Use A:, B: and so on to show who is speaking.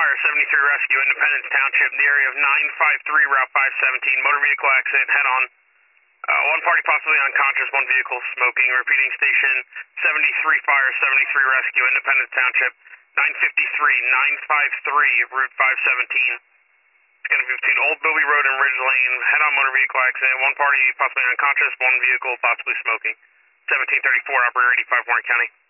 A: Fire, 73 Rescue, Independence Township, in the area of 953 Route 517, motor vehicle accident, head on. One party possibly unconscious, one vehicle smoking. Repeating, station 73 Fire, 73 Rescue, Independence Township, 953 Route 517. It's going to be between Old Billby Road and Ridge Lane, head-on motor vehicle accident, one party possibly unconscious, one vehicle possibly smoking. 1734, operator 85, Warren County.